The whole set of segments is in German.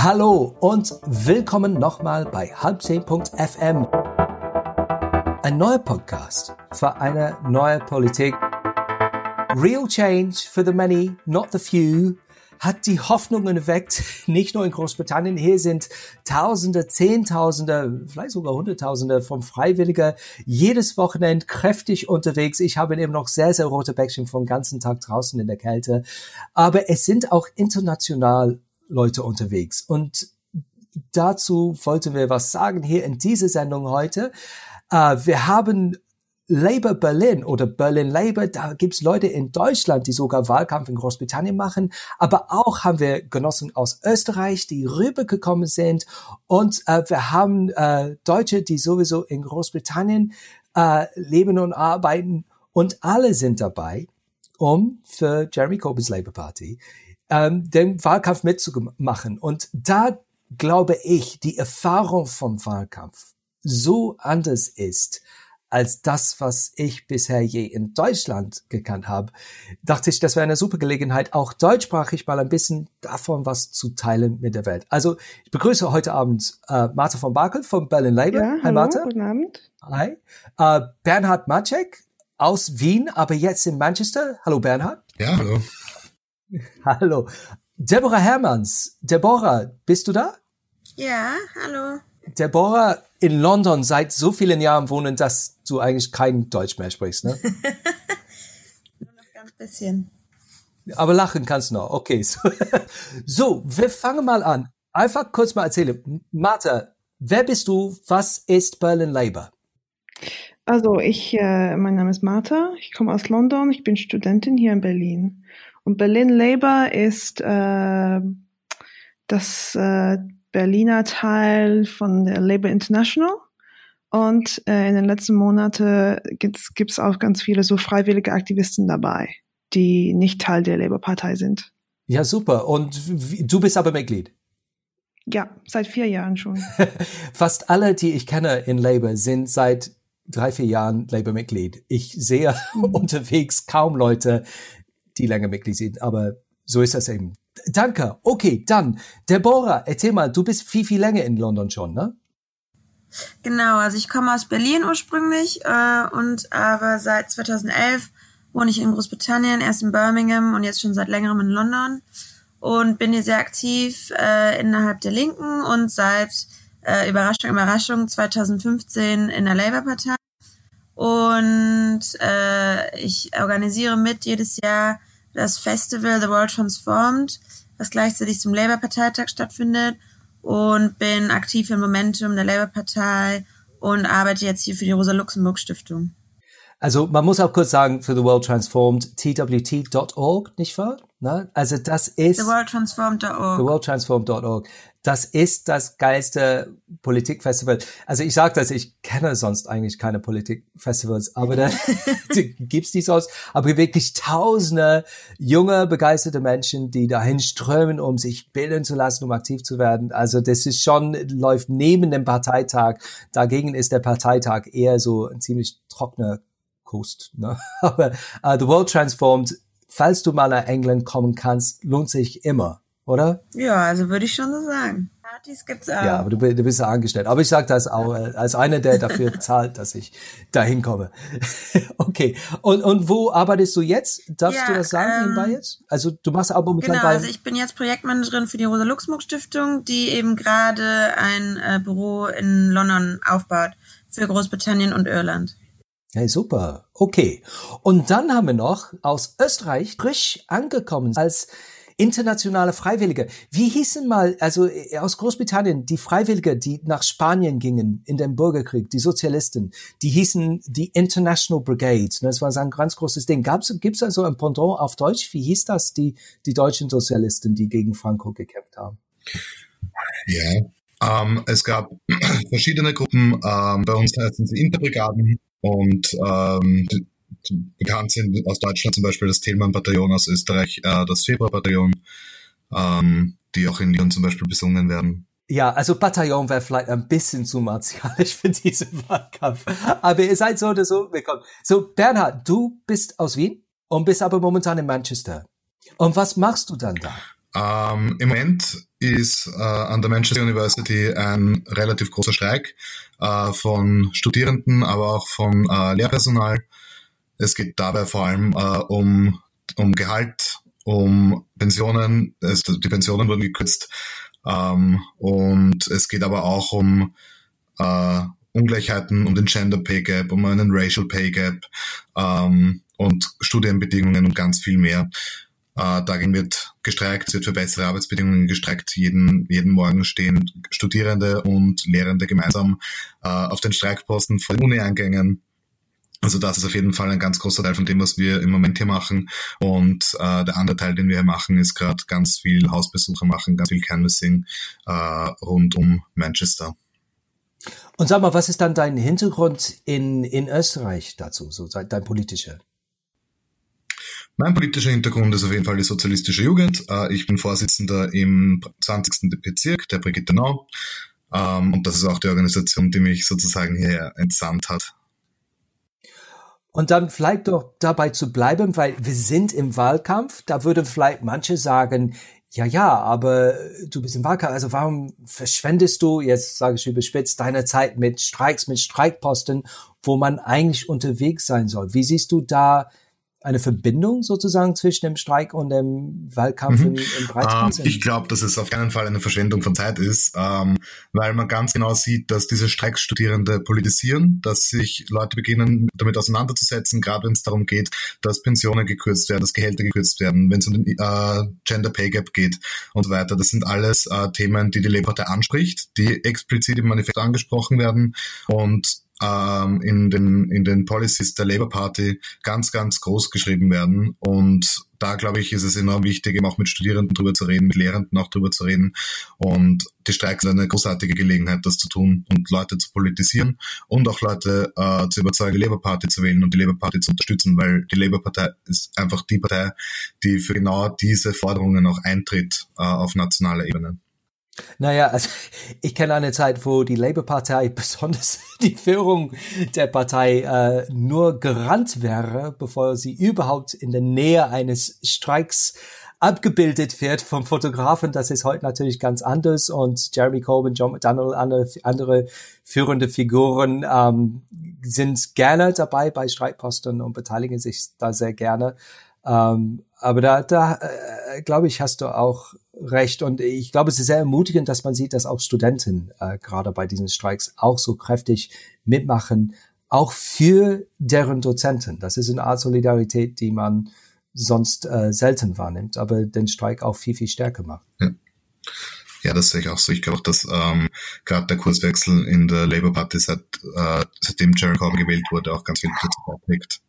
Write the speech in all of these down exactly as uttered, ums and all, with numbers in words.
Hallo und willkommen nochmal bei halb zehn Punkt F M. Ein neuer Podcast für eine neue Politik. Real change for the many, not the few. Hat die Hoffnungen erweckt, nicht nur in Großbritannien. Hier sind Tausende, Zehntausende, vielleicht sogar Hunderttausende von Freiwilligen jedes Wochenende kräftig unterwegs. Ich habe eben noch sehr, sehr rote Bäckchen vom ganzen Tag draußen in der Kälte. Aber es sind auch international Leute unterwegs. Und dazu wollten wir was sagen hier in dieser Sendung heute. Uh, wir haben Labour Berlin oder Berlin Labour, da gibt's Leute in Deutschland, die sogar Wahlkampf in Großbritannien machen, aber auch haben wir Genossen aus Österreich, die rübergekommen sind und äh, wir haben äh, Deutsche, die sowieso in Großbritannien äh, leben und arbeiten und alle sind dabei, um für Jeremy Corbyns Labour Party ähm, den Wahlkampf mitzumachen. Und da glaube ich, die Erfahrung vom Wahlkampf so anders ist als das, was ich bisher je in Deutschland gekannt habe, dachte ich, das wäre eine super Gelegenheit, auch deutschsprachig mal ein bisschen davon was zu teilen mit der Welt. Also ich begrüße heute Abend äh, Martha von Bakel von Berlin Labour. Ja, Hi hallo, Martha. Guten Abend. Hi. Äh, Bernhard Maciek aus Wien, aber jetzt in Manchester. Hallo Bernhard. Ja, hallo. Hallo. Deborah Hermanns. Deborah, bist du da? Ja, hallo. Deborah, in London seit so vielen Jahren wohnen, dass du eigentlich kein Deutsch mehr sprichst, ne? Nur noch ganz bisschen. Aber lachen kannst du noch. Okay. So, so, wir fangen mal an. Einfach kurz mal erzählen. Martha, wer bist du? Was ist Berlin Labour? Also ich, äh, mein Name ist Martha. Ich komme aus London. Ich bin Studentin hier in Berlin. Und Berlin Labour ist äh, das äh, Berliner Teil von der Labour International und äh, in den letzten Monaten gibt's gibt's auch ganz viele so freiwillige Aktivisten dabei, die nicht Teil der Labour-Partei sind. Ja, super. Und wie, du bist aber Mitglied? Ja, seit vier Jahren schon. Fast alle, die ich kenne in Labour, sind seit drei, vier Jahren Labour-Mitglied. Ich sehe mhm. unterwegs kaum Leute, die länger Mitglied sind, aber so ist das eben. Danke. Okay, dann, Deborah, erzähl mal, du bist viel, viel länger in London schon, ne? Genau, also ich komme aus Berlin ursprünglich äh, und aber seit zweitausendelf wohne ich in Großbritannien, erst in Birmingham und jetzt schon seit längerem in London und bin hier sehr aktiv äh, innerhalb der Linken und seit äh, Überraschung, Überraschung zweitausendfünfzehn in der Labour-Partei und äh, ich organisiere mit jedes Jahr das Festival The World Transformed, was gleichzeitig zum Labour-Parteitag stattfindet und bin aktiv im Momentum der Labour-Partei und arbeite jetzt hier für die Rosa-Luxemburg-Stiftung. Also man muss auch kurz sagen, für The World Transformed, T W T Punkt org, nicht wahr? Ne? Also das ist... The World Transformed Punkt org. The World Transformed Punkt org. Das ist das geilste Politikfestival. Also ich sage das, ich kenne sonst eigentlich keine Politikfestivals, aber da gibt's die sonst. Aber wirklich tausende junge, begeisterte Menschen, die dahin strömen, um sich bilden zu lassen, um aktiv zu werden. Also das ist schon, läuft neben dem Parteitag. Dagegen ist der Parteitag eher so ein ziemlich trockener Kost. Ne? Aber uh, The World Transformed, falls du mal nach England kommen kannst, lohnt sich immer, oder? Ja, also würde ich schon so sagen. Partys gibt's auch. Ja, aber du, du bist ja angestellt. Aber ich sage das auch äh, als einer, der dafür zahlt, dass ich dahin komme. Okay. Und, und wo arbeitest du jetzt? Darfst ja, du das sagen, ähm, nebenbei jetzt? Also du machst auch momentan Genau, bei... also ich bin jetzt Projektmanagerin für die Rosa-Luxemburg-Stiftung, die eben gerade ein äh, Büro in London aufbaut für Großbritannien und Irland. Hey, super. Okay. Und dann haben wir noch aus Österreich frisch angekommen als internationale Freiwillige. Wie hießen mal, also aus Großbritannien, die Freiwillige, die nach Spanien gingen in den Bürgerkrieg, die Sozialisten, die hießen die International Brigade. Das war so ein ganz großes Ding. Gab's, gibt's also ein Pendant auf Deutsch? Wie hieß das, die, die deutschen Sozialisten, die gegen Franco gekämpft haben? Ja, ähm, es gab verschiedene Gruppen. Ähm, bei uns heißen sie Interbrigaden. Und ähm, die, die bekannt sind aus Deutschland zum Beispiel das Thälmann-Bataillon, aus Österreich äh, das Februar-Bataillon, ähm, die auch in Lyon zum Beispiel besungen werden. Ja, also Bataillon wäre vielleicht ein bisschen zu martialisch für diesen Wahlkampf. Aber ihr seid so oder so willkommen. So, Bernhard, du bist aus Wien und bist aber momentan in Manchester. Und was machst du dann da? Ähm, Im Moment ist äh, an der Manchester University ein relativ großer Streik äh, von Studierenden, aber auch von äh, Lehrpersonal. Es geht dabei vor allem äh, um, um Gehalt, um Pensionen. Es, die Pensionen wurden gekürzt. Ähm, und es geht aber auch um äh, Ungleichheiten, um den Gender Pay Gap, um einen Racial Pay Gap ähm, und Studienbedingungen und ganz viel mehr. Äh, dagegen wird gestreikt, es wird für bessere Arbeitsbedingungen gestreikt. Jeden, jeden Morgen stehen Studierende und Lehrende gemeinsam äh, auf den Streikposten vor den Uni-Eingängen. Also das ist auf jeden Fall ein ganz großer Teil von dem, was wir im Moment hier machen. Und äh, der andere Teil, den wir hier machen, ist gerade ganz viel Hausbesuche machen, ganz viel Canvassing äh, rund um Manchester. Und sag mal, was ist dann dein Hintergrund in, in Österreich dazu, so dein politischer? Mein politischer Hintergrund ist auf jeden Fall die sozialistische Jugend. Ich bin Vorsitzender im zwanzigsten Bezirk, der Brigitte Nau. Und das ist auch die Organisation, die mich sozusagen hierher entsandt hat. Und dann vielleicht doch dabei zu bleiben, weil wir sind im Wahlkampf. Da würden vielleicht manche sagen, ja, ja, aber du bist im Wahlkampf, also warum verschwendest du, jetzt sage ich überspitzt, deine Zeit mit Streiks, mit Streikposten, wo man eigentlich unterwegs sein soll? Wie siehst du da eine Verbindung sozusagen zwischen dem Streik und dem Wahlkampf mhm. im, im breiteren Sinne? Ähm, ich glaube, dass es auf keinen Fall eine Verschwendung von Zeit ist, ähm, weil man ganz genau sieht, dass diese Streikstudierende politisieren, dass sich Leute beginnen, damit auseinanderzusetzen, gerade wenn es darum geht, dass Pensionen gekürzt werden, dass Gehälter gekürzt werden, wenn es um den äh, Gender Pay Gap geht und so weiter. Das sind alles äh, Themen, die die Labour-Partei anspricht, die explizit im Manifest angesprochen werden und ähm, in den in den Policies der Labour Party ganz, ganz groß geschrieben werden. Und da, glaube ich, ist es enorm wichtig, eben auch mit Studierenden drüber zu reden, mit Lehrenden auch drüber zu reden. Und die Streiks sind eine großartige Gelegenheit, das zu tun und Leute zu politisieren und auch Leute äh, zu überzeugen, die Labour Party zu wählen und die Labour Party zu unterstützen, weil die Labour Partei ist einfach die Partei, die für genau diese Forderungen auch eintritt äh, auf nationaler Ebene. Naja, also ich kenne eine Zeit, wo die Labour-Partei, besonders die Führung der Partei, äh, nur gerannt wäre, bevor sie überhaupt in der Nähe eines Streiks abgebildet wird vom Fotografen. Das ist heute natürlich ganz anders und Jeremy Corbyn, John McDonnell, andere, andere führende Figuren ähm, sind gerne dabei bei Streikposten und beteiligen sich da sehr gerne. Ähm, aber da, da äh, glaube ich, hast du auch recht. Und ich glaube, es ist sehr ermutigend, dass man sieht, dass auch Studenten äh, gerade bei diesen Streiks auch so kräftig mitmachen, auch für deren Dozenten. Das ist eine Art Solidarität, die man sonst äh, selten wahrnimmt, aber den Streik auch viel, viel stärker macht. Ja. Ja, das sehe ich auch so. Ich glaube auch, dass ähm, gerade der Kurswechsel in der Labour Party, seit, äh, seitdem Jeremy Corbyn gewählt wurde, auch ganz viel dazu beiträgt.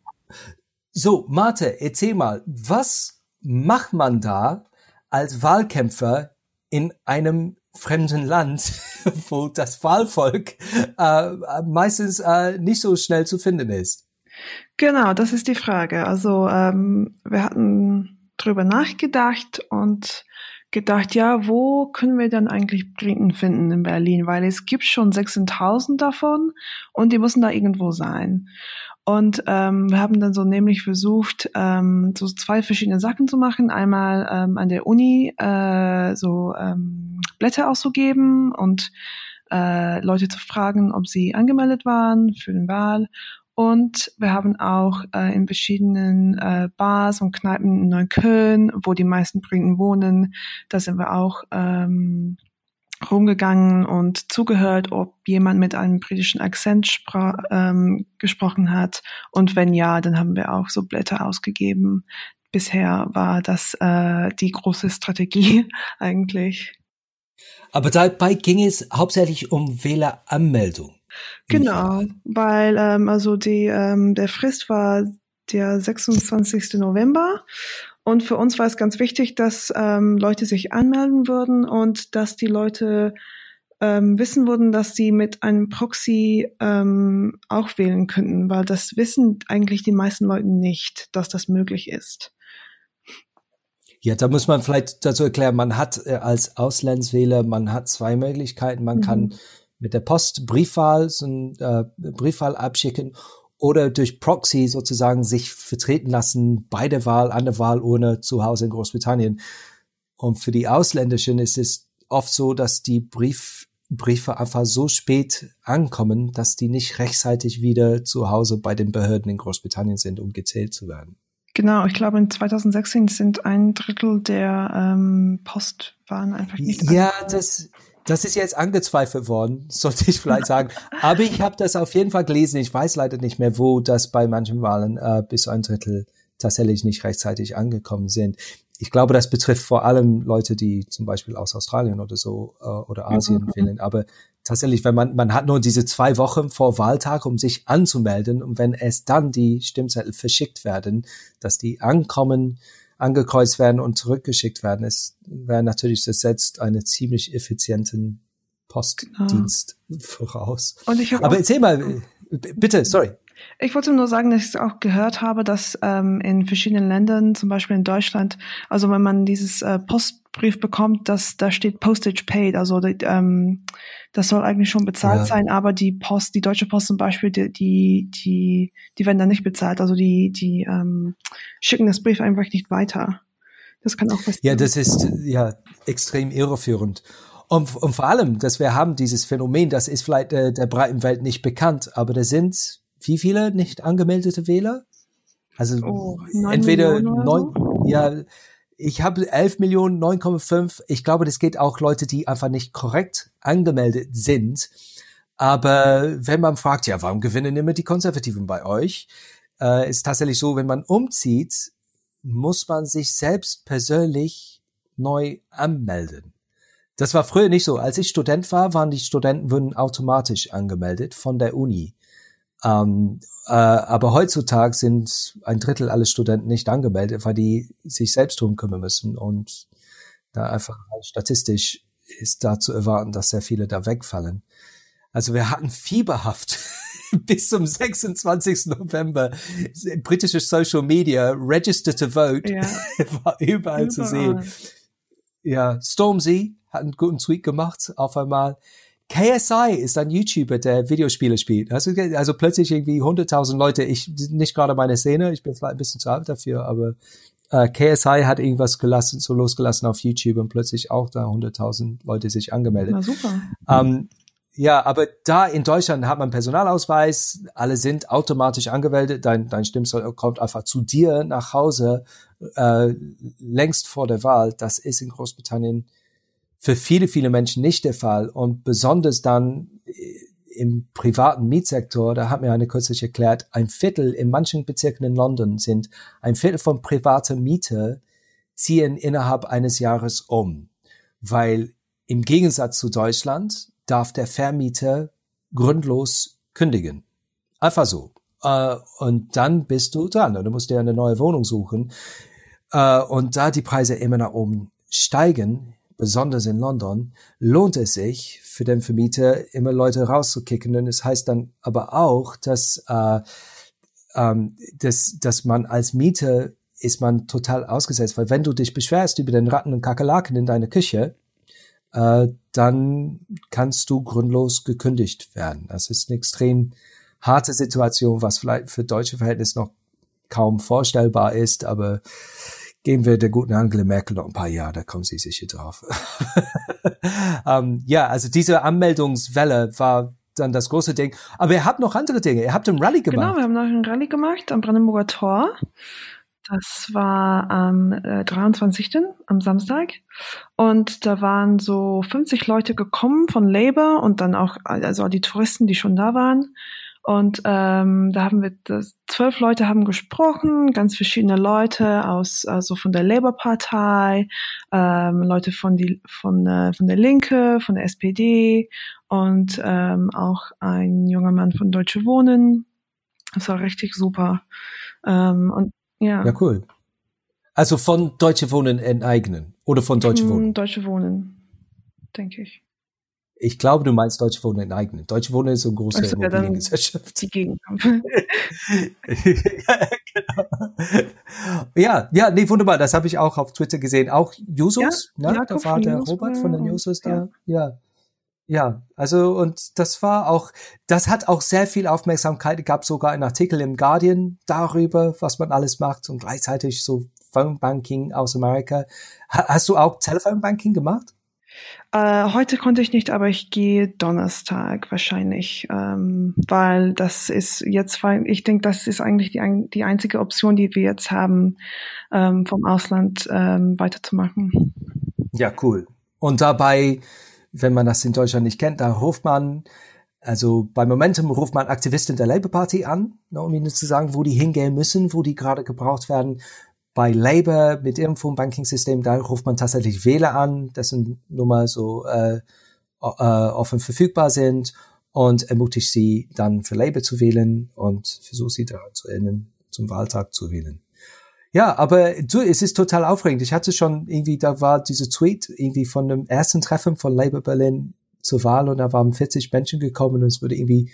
So, Marte, erzähl mal, was macht man da als Wahlkämpfer in einem fremden Land, wo das Wahlvolk äh, meistens äh, nicht so schnell zu finden ist? Genau, das ist die Frage. Also ähm, wir hatten drüber nachgedacht und gedacht, ja, wo können wir dann eigentlich Briten finden in Berlin? Weil es gibt schon sechzehntausend davon und die müssen da irgendwo sein. Und ähm, wir haben dann so nämlich versucht, ähm, so zwei verschiedene Sachen zu machen. Einmal ähm, an der Uni äh, so ähm, Blätter auszugeben und äh, Leute zu fragen, ob sie angemeldet waren für den Wahl. Und wir haben auch äh, in verschiedenen äh, Bars und Kneipen in Neukölln, wo die meisten Briten wohnen, da sind wir auch ähm, rumgegangen und zugehört, ob jemand mit einem britischen Akzent spra- ähm, gesprochen hat. Und wenn ja, dann haben wir auch so Blätter ausgegeben. Bisher war das äh, die große Strategie eigentlich. Aber dabei ging es hauptsächlich um Wähleranmeldung. Genau, weil ähm, also die ähm, der Frist war der sechsundzwanzigsten November. Und für uns war es ganz wichtig, dass ähm, Leute sich anmelden würden und dass die Leute ähm, wissen würden, dass sie mit einem Proxy ähm, auch wählen könnten, weil das wissen eigentlich die meisten Leute nicht, dass das möglich ist. Ja, da muss man vielleicht dazu erklären, man hat äh, als Auslandswähler, man hat zwei Möglichkeiten. Man mhm. kann mit der Post Briefwahl, so ein äh, Briefwahl abschicken oder durch Proxy sozusagen sich vertreten lassen bei der Wahl, an der Wahlurne zu Hause in Großbritannien. Und für die Ausländischen ist es oft so, dass die Brief, Briefe einfach so spät ankommen, dass die nicht rechtzeitig wieder zu Hause bei den Behörden in Großbritannien sind, um gezählt zu werden. Genau, ich glaube in zwanzig sechzehn sind ein Drittel der ähm, Postwaren einfach nicht Ja, das, das ist jetzt angezweifelt worden, sollte ich vielleicht sagen. Aber ich habe das auf jeden Fall gelesen. Ich weiß leider nicht mehr, wo das bei manchen Wahlen äh, bis ein Drittel tatsächlich nicht rechtzeitig angekommen sind. Ich glaube, das betrifft vor allem Leute, die zum Beispiel aus Australien oder so äh, oder Asien mhm. wählen. Aber tatsächlich, wenn man man hat nur diese zwei Wochen vor Wahltag, um sich anzumelden, und wenn es dann die Stimmzettel verschickt werden, dass die ankommen, angekreuzt werden und zurückgeschickt werden, es wäre natürlich, das setzt einen ziemlich effizienten Postdienst ah. voraus. Und ich Aber erzähl mal, bitte, sorry. Ich wollte nur sagen, dass ich auch gehört habe, dass ähm, in verschiedenen Ländern, zum Beispiel in Deutschland, also wenn man dieses äh, Postbrief bekommt, dass da steht Postage paid, also die, ähm, das soll eigentlich schon bezahlt ja. sein, aber die Post, die Deutsche Post zum Beispiel, die die die, die werden dann nicht bezahlt, also die die ähm, schicken das Brief einfach nicht weiter. Das kann auch passieren. Ja, das ist ja extrem irreführend. Und, und vor allem, dass wir haben dieses Phänomen, das ist vielleicht äh, der breiten Welt nicht bekannt, aber da sind wie viele nicht angemeldete Wähler? Also oh, entweder neun, so? ja, ich habe elf Millionen, neun Komma fünf. Ich glaube, das geht auch Leute, die einfach nicht korrekt angemeldet sind. Aber wenn man fragt, ja, warum gewinnen immer die Konservativen bei euch? Äh, ist tatsächlich so, wenn man umzieht, muss man sich selbst persönlich neu anmelden. Das war früher nicht so. Als ich Student war, waren die Studenten wurden automatisch angemeldet von der Uni. Ähm, äh, aber heutzutage sind ein Drittel aller Studenten nicht angemeldet, weil die sich selbst drum kümmern müssen, und da einfach statistisch ist da zu erwarten, dass sehr viele da wegfallen. Also wir hatten fieberhaft bis zum sechsundzwanzigsten November britische Social Media, Register to Vote, ja. war überall, überall zu sehen. Ja, Stormzy hat einen guten Tweet gemacht auf einmal. K S I ist ein YouTuber, der Videospiele spielt. Also, also plötzlich irgendwie hunderttausend Leute. Ich, nicht gerade meine Szene, ich bin vielleicht ein bisschen zu alt dafür, aber äh, K S I hat irgendwas gelassen, so losgelassen auf YouTube, und plötzlich auch da hunderttausend Leute sich angemeldet. Na super. Ähm, ja, aber da in Deutschland hat man Personalausweis, alle sind automatisch angemeldet, dein, dein Stimmzettel kommt einfach zu dir nach Hause, äh, längst vor der Wahl. Das ist in Großbritannien für viele, viele Menschen nicht der Fall. Und besonders dann im privaten Mietsektor, da hat mir eine kürzlich erklärt, ein Viertel in manchen Bezirken in London sind, ein Viertel von privaten Mieter ziehen innerhalb eines Jahres um. Weil im Gegensatz zu Deutschland darf der Vermieter grundlos kündigen. Einfach so. Und dann bist du dran. Du musst dir eine neue Wohnung suchen. Und da die Preise immer nach oben steigen, besonders in London, lohnt es sich für den Vermieter, immer Leute rauszukicken. Und es heißt dann aber auch, dass, äh, ähm, dass, dass man als Mieter ist man total ausgesetzt. Weil wenn du dich beschwerst über den Ratten und Kakerlaken in deiner Küche, äh, dann kannst du grundlos gekündigt werden. Das ist eine extrem harte Situation, was vielleicht für deutsche Verhältnisse noch kaum vorstellbar ist, aber geben wir der guten Angela Merkel noch ein paar Jahre, da kommen sie sicher drauf. um, ja, also diese Anmeldungswelle war dann das große Ding. Aber ihr habt noch andere Dinge. Ihr habt einen Rallye gemacht. Genau, wir haben noch einen Rallye gemacht am Brandenburger Tor. Das war am äh, dreiundzwanzigsten am Samstag. Und da waren so fünfzig Leute gekommen von Labour und dann auch also die Touristen, die schon da waren. Und ähm, da haben wir das, zwölf Leute haben gesprochen, ganz verschiedene Leute aus also von der Labour-Partei, ähm, Leute von die von äh, von der Linke, von der S P D und ähm, auch ein junger Mann von Deutsche Wohnen. Das war richtig super. Ähm, und ja. Ja, cool. Also von Deutsche Wohnen enteignen oder von Deutsche Wohnen? Deutsche Wohnen, denke ich. Ich glaube, du meinst Deutsche Wohnen enteignen. Deutsche Wohnen ist so eine große also, Immobiliengesellschaft. Die Gegenkampf. ja, genau. ja, ja, nee, wunderbar. Das habe ich auch auf Twitter gesehen. Auch Jusos, ja, ne? Da war der Jusos, Robert von den Jusos da. Ja. ja. Ja, also und das war auch, das hat auch sehr viel Aufmerksamkeit. Es gab sogar einen Artikel im Guardian darüber, was man alles macht und gleichzeitig so Phone Banking aus Amerika. Ha- hast du auch Telephone Banking gemacht? Äh, heute konnte ich nicht, aber ich gehe Donnerstag wahrscheinlich, ähm, weil das ist jetzt, weil ich denke, das ist eigentlich die, ein- die einzige Option, die wir jetzt haben, ähm, vom Ausland ähm, weiterzumachen. Ja, cool. Und dabei, wenn man das in Deutschland nicht kennt, da ruft man, also bei Momentum ruft man Aktivisten der Labour Party an, ne, um ihnen zu sagen, wo die hingehen müssen, wo die gerade gebraucht werden. Bei Labour mit ihrem Phone-Banking-System, da ruft man tatsächlich Wähler an, dessen Nummer so äh, o- äh, offen verfügbar sind und ermutigt sie dann für Labour zu wählen und versucht sie daran zu erinnern, zum Wahltag zu wählen. Ja, aber du, es ist total aufregend. Ich hatte schon irgendwie, da war dieser Tweet irgendwie von dem ersten Treffen von Labour Berlin zur Wahl und da waren vierzig Menschen gekommen und es wurde irgendwie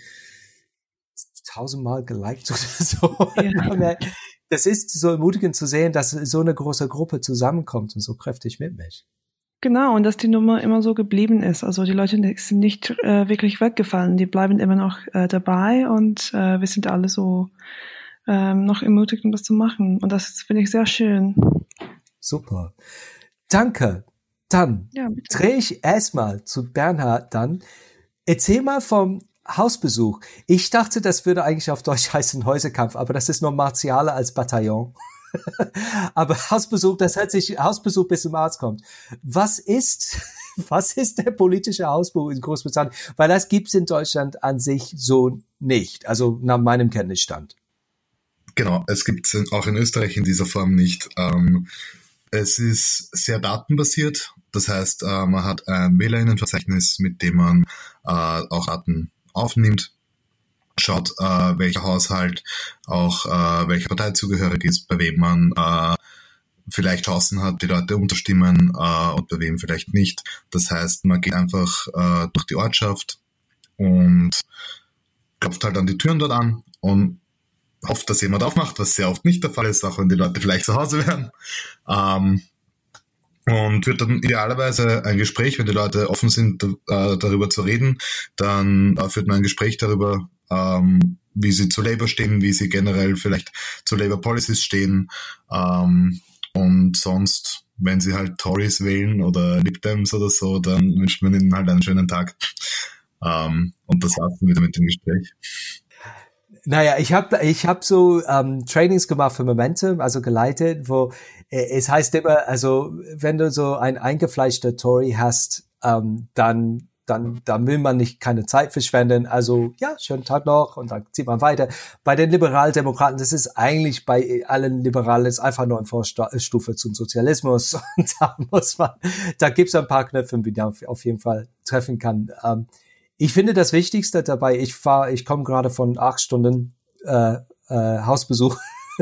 tausendmal geliked oder so. Ja. Das ist so ermutigend zu sehen, dass so eine große Gruppe zusammenkommt und so kräftig mitmischt. Genau, und dass die Nummer immer so geblieben ist. Also die Leute sind nicht äh, wirklich weggefallen, die bleiben immer noch äh, dabei und äh, wir sind alle so ähm, noch ermutigt, um das zu machen. Und das finde ich sehr schön. Super. Danke. Dann Ja, bitte. drehe ich erstmal zu Bernhard dann. Erzähl mal vom Hausbesuch. Ich dachte, das würde eigentlich auf Deutsch heißen Häuserkampf, aber das ist noch martialer als Bataillon. Aber Hausbesuch, das hört sich Hausbesuch bis zum Arzt kommt. Was ist, was ist der politische Hausbesuch in Großbritannien? Weil das gibt's in Deutschland an sich so nicht. Also nach meinem Kenntnisstand. Genau, es gibt es auch in Österreich in dieser Form nicht. Ähm, es ist sehr datenbasiert. Das heißt, äh, man hat ein WählerInnenverzeichnis, mit dem man äh, auch Daten aufnimmt, schaut, äh, welcher Haushalt auch äh, welcher Partei zugehörig ist, bei wem man äh, vielleicht Chancen hat, die Leute unterstimmen äh, und bei wem vielleicht nicht. Das heißt, man geht einfach äh, durch die Ortschaft und klopft halt an die Türen dort an und hofft, dass jemand aufmacht, was sehr oft nicht der Fall ist, auch wenn die Leute vielleicht zu Hause wären. Ähm, und führt dann idealerweise ein Gespräch, wenn die Leute offen sind, äh, darüber zu reden, dann äh, führt man ein Gespräch darüber, ähm, wie sie zu Labour stehen, wie sie generell vielleicht zu Labour Policies stehen, ähm, und sonst, wenn sie halt Tories wählen oder Lib Dems oder so, dann wünscht man ihnen halt einen schönen Tag. Ähm, und das war's dann wieder mit dem Gespräch. Naja, ich habe ich hab so ähm, Trainings gemacht für Momentum, also geleitet, wo äh, es heißt immer, also wenn du so ein eingefleischter Tory hast, ähm, dann dann dann will man nicht keine Zeit verschwenden. Also ja, schönen Tag noch und dann zieht man weiter. Bei den Liberaldemokraten, das ist eigentlich bei allen Liberalen ist einfach nur eine Vorstufe zum Sozialismus. Und da muss man, da gibt's ein paar Knöpfe, die man auf jeden Fall treffen kann. Ähm, Ich finde das Wichtigste dabei, ich fahr, ich komme gerade von acht Stunden äh, äh, Hausbesuch,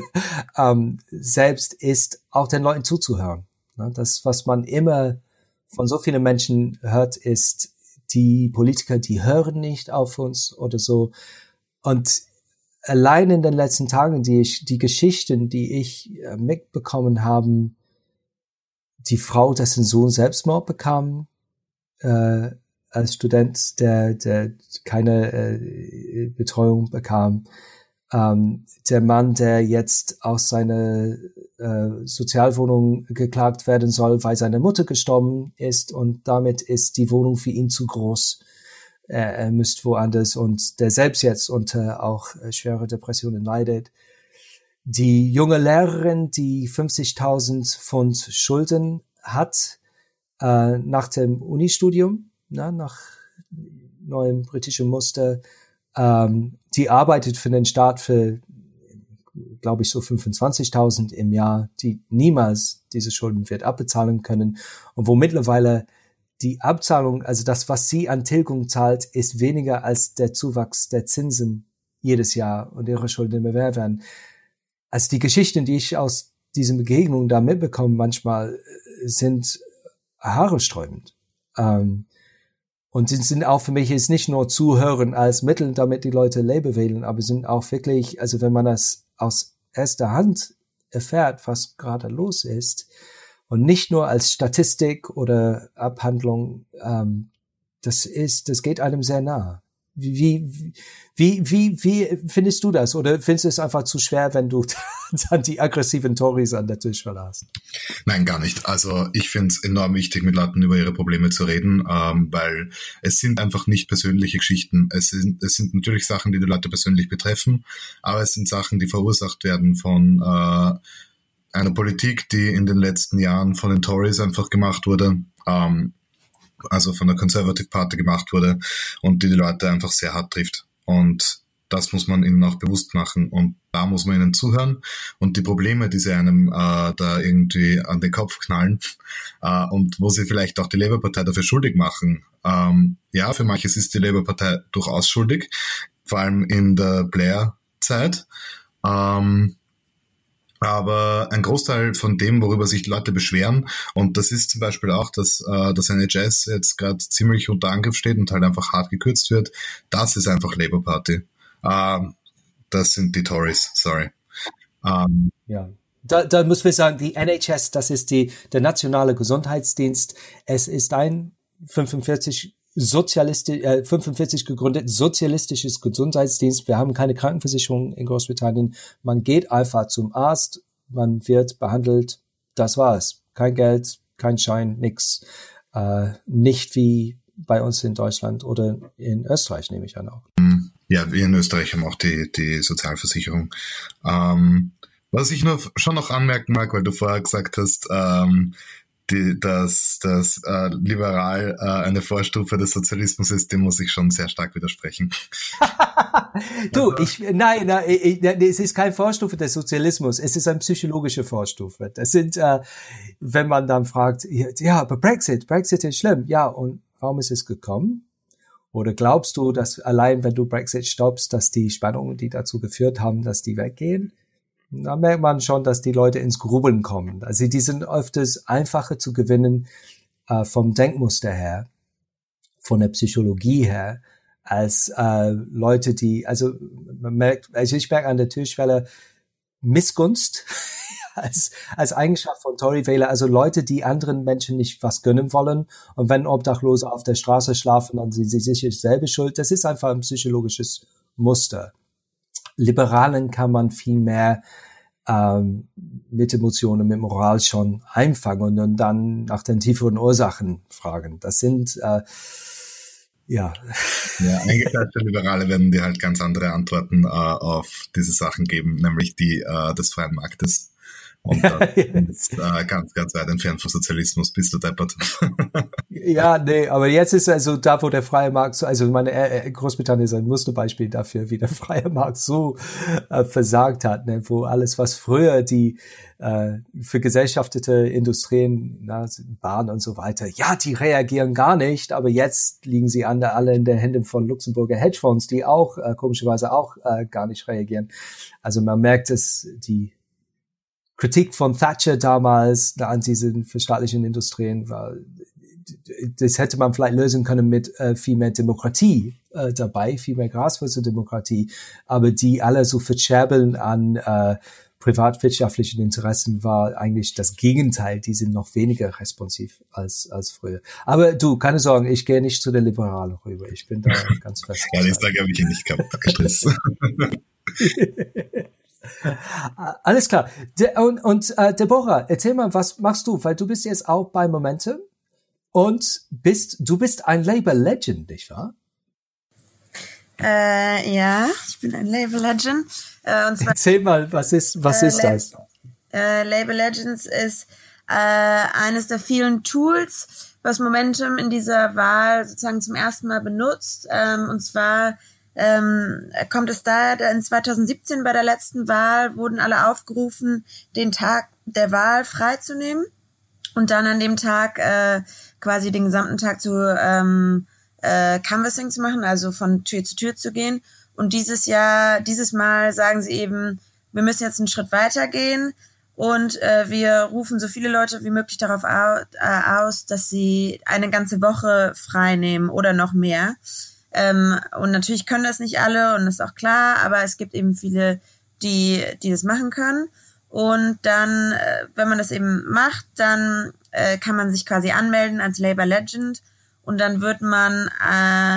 ähm, selbst ist auch den Leuten zuzuhören. Ne? Das, was man immer von so vielen Menschen hört, ist, die Politiker, die hören nicht auf uns oder so. Und allein in den letzten Tagen, die ich, die Geschichten, die ich äh, mitbekommen habe, die Frau, dessen Sohn Selbstmord bekam, äh, als Student, der, der keine äh, Betreuung bekam. Ähm, der Mann, der jetzt aus seiner äh, Sozialwohnung geklagt werden soll, weil seine Mutter gestorben ist und damit ist die Wohnung für ihn zu groß. Er, er müsste woanders und der selbst jetzt unter auch äh, schwere Depressionen leidet. Die junge Lehrerin, die fünfzigtausend Pfund Schulden hat äh, nach dem Unistudium, na, nach neuem britischen Muster, ähm, die arbeitet für den Staat für, glaube ich, so fünfundzwanzigtausend im Jahr, die niemals diese Schulden wird abbezahlen können und wo mittlerweile die Abzahlung, also das, was sie an Tilgung zahlt, ist weniger als der Zuwachs der Zinsen jedes Jahr und ihre Schulden immer mehr werden. Also die Geschichten, die ich aus diesen Begegnungen da mitbekomme, manchmal sind haaresträubend. Ähm, Und sie sind auch für mich ist nicht nur Zuhören als Mittel, damit die Leute Labour wählen, aber sind auch wirklich, also wenn man das aus erster Hand erfährt, was gerade los ist, und nicht nur als Statistik oder Abhandlung, ähm, das ist, das geht einem sehr nahe. Wie, wie, wie, wie findest du das? Oder findest du es einfach zu schwer, wenn du dann die aggressiven Tories an der Tischschwelle hast? Nein, gar nicht. Also ich finde es enorm wichtig, mit Leuten über ihre Probleme zu reden, ähm, weil es sind einfach nicht persönliche Geschichten. Es sind, es sind natürlich Sachen, die die Leute persönlich betreffen, aber es sind Sachen, die verursacht werden von äh, einer Politik, die in den letzten Jahren von den Tories einfach gemacht wurde, ähm, also von der Conservative Party gemacht wurde und die die Leute einfach sehr hart trifft. Und das muss man ihnen auch bewusst machen und da muss man ihnen zuhören und die Probleme, die sie einem äh, da irgendwie an den Kopf knallen äh, und wo sie vielleicht auch die Labour-Partei dafür schuldig machen. Ähm, ja, für manches ist die Labour-Partei durchaus schuldig, vor allem in der Blair-Zeit. Ähm, Aber ein Großteil von dem, worüber sich die Leute beschweren, und das ist zum Beispiel auch, dass äh, das N H S jetzt gerade ziemlich unter Angriff steht und halt einfach hart gekürzt wird, das ist einfach Labour Party. Ähm, das sind die Tories, sorry. Ähm, ja. Da, da muss man sagen, die N H S, das ist die, der nationale Gesundheitsdienst. Es ist ein fünfundvierzig Sozialistisch, äh, fünfundvierzig gegründet sozialistisches Gesundheitsdienst. Wir haben keine Krankenversicherung in Großbritannien. Man geht einfach zum Arzt, man wird behandelt, das war's. Kein Geld, kein Schein, nix. Äh, nicht wie bei uns in Deutschland oder in Österreich, nehme ich an auch. Ja, wir in Österreich haben auch die, die Sozialversicherung. Ähm, was ich nur schon noch anmerken mag, weil du vorher gesagt hast, ähm, Die, dass dass äh, liberal äh, eine Vorstufe des Sozialismus ist, dem muss ich schon sehr stark widersprechen. Du, ich nein, nein, ich, nein, es ist kein Vorstufe des Sozialismus, es ist eine psychologische Vorstufe. Das sind, äh, wenn man dann fragt, ja, aber Brexit, Brexit ist schlimm, ja, und warum ist es gekommen? Oder glaubst du, dass allein, wenn du Brexit stoppst, dass die Spannungen, die dazu geführt haben, dass die weggehen? Da merkt man schon, dass die Leute ins Grubeln kommen. Also die sind öfters einfacher zu gewinnen äh, vom Denkmuster her, von der Psychologie her, als äh, Leute, die, also man merkt, also ich merke an der Türschwelle Missgunst als als Eigenschaft von Tory-Wähler, also Leute, die anderen Menschen nicht was gönnen wollen und wenn Obdachlose auf der Straße schlafen, dann sind sie sicher selber schuld. Das ist einfach ein psychologisches Muster. Liberalen kann man viel mehr ähm, mit Emotionen, mit Moral schon einfangen und dann nach den tieferen Ursachen fragen. Das sind, äh, ja. Ja, eingeteilte Liberale werden dir halt ganz andere Antworten äh, auf diese Sachen geben, nämlich die äh, des freien Marktes. Und das ist äh, ganz, ganz weit entfernt vom Sozialismus, bist du deppert. Ja, nee, aber jetzt ist also da, wo der freie Markt so, also meine äh, Großbritannien ist ein Musterbeispiel dafür, wie der freie Markt so äh, versagt hat, ne, wo alles, was früher die äh, für gesellschaftete Industrien, na, Bahn und so weiter, ja, die reagieren gar nicht, aber jetzt liegen sie an der, alle in den Händen von Luxemburger Hedgefonds, die auch äh, komischerweise auch äh, gar nicht reagieren. Also man merkt, dass die Kritik von Thatcher damals an diesen verstaatlichen Industrien war, das hätte man vielleicht lösen können mit äh, viel mehr Demokratie äh, dabei, viel mehr Graswurzeldemokratie, aber die alle so verscherbeln an äh, privatwirtschaftlichen Interessen war eigentlich das Gegenteil, die sind noch weniger responsiv als als früher. Aber du, keine Sorgen, ich gehe nicht zu den Liberalen rüber, ich bin da ganz fest. Ja, die Sage habe ich nicht gehabt, Stress. Alles klar. De- und und äh, Deborah, erzähl mal, was machst du? Weil du bist jetzt auch bei Momentum und bist du bist ein Labour Legend, nicht wahr? Äh, ja, ich bin ein Labour Legend. Äh, und zwar, erzähl mal, was ist was äh, ist das? Äh, Labour Legends ist äh, eines der vielen Tools, was Momentum in dieser Wahl sozusagen zum ersten Mal benutzt. Ähm, und zwar Ähm, kommt es daher, in zweitausendsiebzehn bei der letzten Wahl wurden alle aufgerufen, den Tag der Wahl freizunehmen und dann an dem Tag äh, quasi den gesamten Tag zu ähm, äh, Canvassing zu machen, also von Tür zu Tür zu gehen. Und dieses Jahr, dieses Mal sagen sie eben, wir müssen jetzt einen Schritt weiter gehen und äh, wir rufen so viele Leute wie möglich darauf au- äh, aus, dass sie eine ganze Woche frei nehmen oder noch mehr. Ähm, und natürlich können das nicht alle und das ist auch klar, aber es gibt eben viele, die die das machen können. Und dann, äh, wenn man das eben macht, dann äh, kann man sich quasi anmelden als Labour Legend und dann wird man äh,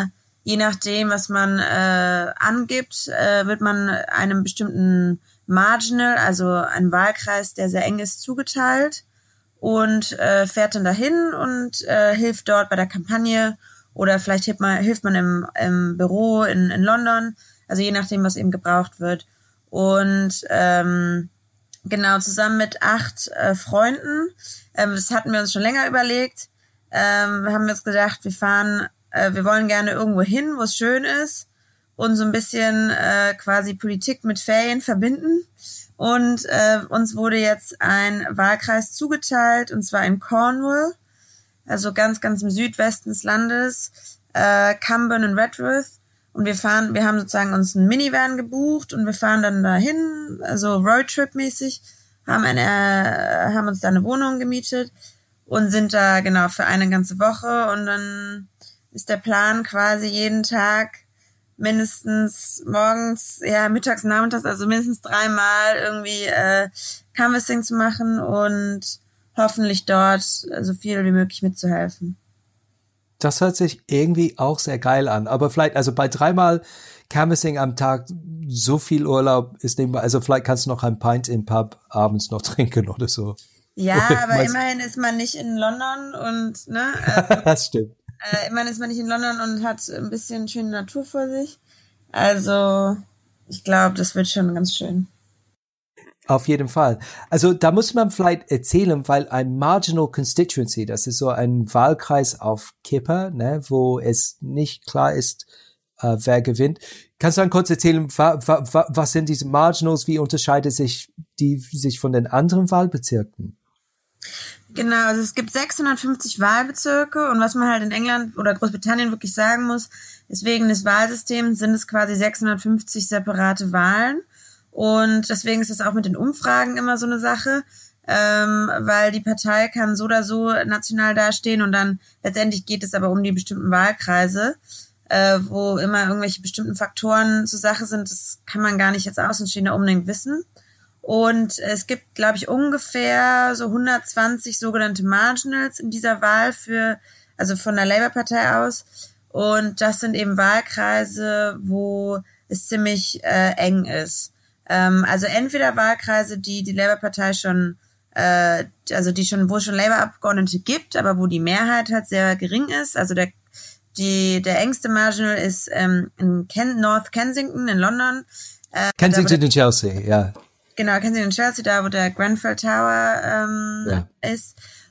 je nachdem, was man äh, angibt, äh, wird man einem bestimmten Marginal, also einem Wahlkreis, der sehr eng ist, zugeteilt und äh, fährt dann dahin und äh, hilft dort bei der Kampagne oder vielleicht hilft man, hilft man im, im Büro in, in London, also je nachdem, was eben gebraucht wird. Und ähm, genau, zusammen mit acht äh, Freunden, ähm, das hatten wir uns schon länger überlegt, ähm, haben wir uns gedacht, wir fahren, äh, wir wollen gerne irgendwo hin, wo es schön ist und so ein bisschen äh, quasi Politik mit Ferien verbinden. Und äh, uns wurde jetzt ein Wahlkreis zugeteilt, und zwar in Cornwall, also ganz, ganz im Südwesten des Landes, äh, Camborne und Redruth. Und wir fahren, wir haben sozusagen uns einen Minivan gebucht und wir fahren dann dahin, also Roadtrip-mäßig, haben eine, äh, haben uns da eine Wohnung gemietet und sind da genau für eine ganze Woche. Und dann ist der Plan quasi jeden Tag mindestens morgens, ja, mittags, nachmittags, also mindestens dreimal irgendwie äh, Canvassing zu machen und hoffentlich dort so viel wie möglich mitzuhelfen. Das hört sich irgendwie auch sehr geil an. Aber vielleicht, also bei dreimal Canvassing am Tag, so viel Urlaub ist nebenbei, also vielleicht kannst du noch ein Pint im Pub abends noch trinken oder so. Ja, aber immerhin ist man nicht in London und, ne? Äh, das stimmt. Äh, immerhin ist man nicht in London und hat ein bisschen schöne Natur vor sich. Also, ich glaube, das wird schon ganz schön. Auf jeden Fall. Also da muss man vielleicht erzählen, weil ein Marginal Constituency, das ist so ein Wahlkreis auf Kippe, ne, wo es nicht klar ist, äh, wer gewinnt. Kannst du dann kurz erzählen, wa, wa, wa, was sind diese Marginals, wie unterscheidet sich die sich von den anderen Wahlbezirken? Genau, also es gibt sechshundertfünfzig Wahlbezirke und was man halt in England oder Großbritannien wirklich sagen muss, ist wegen des Wahlsystems sind es quasi sechshundertfünfzig separate Wahlen und deswegen ist es auch mit den Umfragen immer so eine Sache, ähm, weil die Partei kann so oder so national dastehen und dann letztendlich geht es aber um die bestimmten Wahlkreise, äh, wo immer irgendwelche bestimmten Faktoren zur Sache sind, das kann man gar nicht als Außenstehender unbedingt wissen. Und es gibt, glaube ich, ungefähr so hundertzwanzig sogenannte Marginals in dieser Wahl für, also von der Labour-Partei aus. Und das sind eben Wahlkreise, wo es ziemlich äh, eng ist. Ähm, also entweder Wahlkreise, die die Labour-Partei schon, äh, also die schon, wo es schon Labour-Abgeordnete gibt, aber wo die Mehrheit halt sehr gering ist. Also der, die, der engste Marginal ist ähm, in Ken- North Kensington in London. Äh, Kensington in Chelsea, ja. Genau, Kensington in Chelsea, da wo der Grenfell Tower ähm, ja. ist.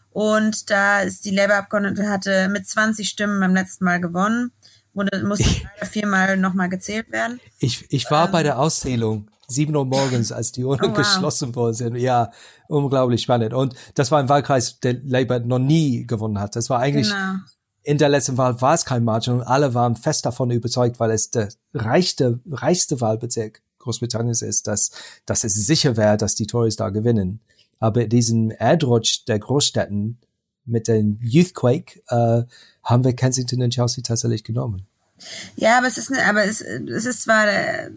Und da ist die Labour-Abgeordnete hatte mit zwanzig Stimmen beim letzten Mal gewonnen. Wurde, musste leider viermal nochmal gezählt werden. Ich, ich war ähm, bei der Auszählung, sieben Uhr morgens, als die Urnen oh, wow. geschlossen worden sind. Ja, unglaublich spannend. Und das war ein Wahlkreis, der Labour noch nie gewonnen hat. Das war eigentlich, genau. In der letzten Wahl war es kein Margin und alle waren fest davon überzeugt, weil es der reichste, reichste Wahlbezirk Großbritanniens ist, dass, dass es sicher wäre, dass die Tories da gewinnen. Aber diesen Erdrutsch der Großstädten mit dem Youthquake äh, haben wir Kensington und Chelsea tatsächlich genommen. Ja, aber es ist, ne, aber es, es ist zwar der,